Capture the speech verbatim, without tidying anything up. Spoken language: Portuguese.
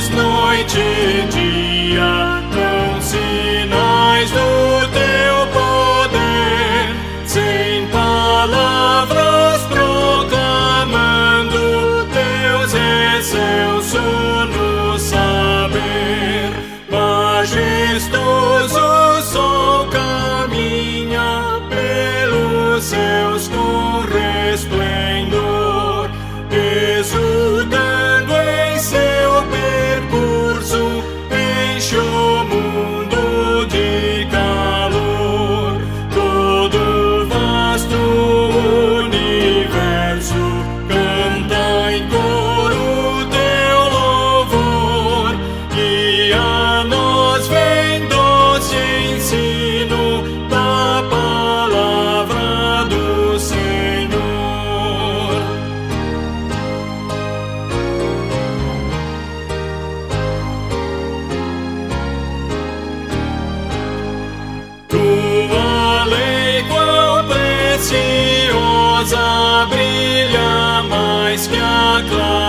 noite e dia, com sinais do teu poder, sem palavras proclamando Deus excelso no saber. Majestoso o sol caminha pelos céus com resplendor, exultando em seu percurso, enche o mundo de calor. Todo vasto universo canta em coro teu louvor, e a nós vem doce ensino da palavra do Senhor. Tua lei, quão preciosa, brilha mais que a clareza.